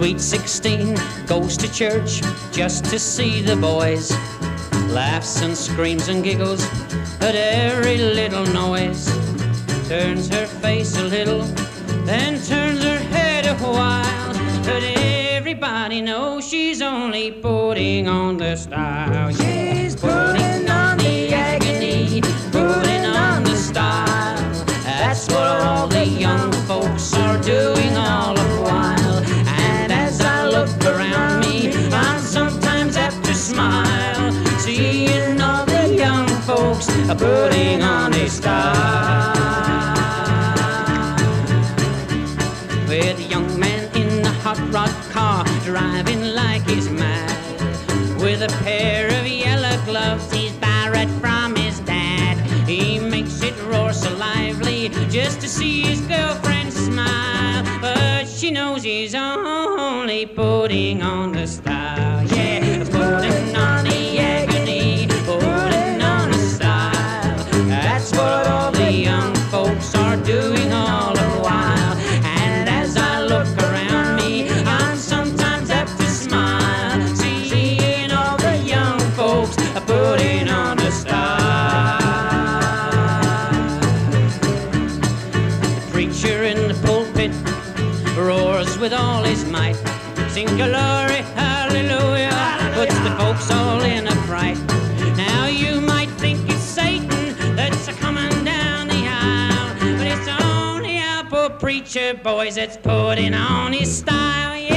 Sweet 16 goes to church just to see the boys. Laughs and screams and giggles at every little noise. Turns her face a little, then turns her head a while. But everybody knows she's only putting on the style. She's putting on the agony, putting on the style. That's what all the young folks are doing all the while. And as I look around me, I sometimes have to smile, seeing all the young folks are putting on a style. With a young man in a hot rod car, driving like he's mad, with a pair of yellow gloves he's borrowed from his dad. He makes it roar so lively just to see his girlfriend smile, but she knows he's only putting on the style. Yeah, putting on the agony, putting on the style. That's what all the young folks are doing all the while. And as I look around me, I sometimes have to smile, seeing all the young folks are putting on the style. The preacher in the pulpit roars with all his might, sing glory, hallelujah, puts the folks all in a fright. Now you might think it's Satan that's coming down the aisle, but it's only our poor preacher, boys, that's putting on his style. Yeah.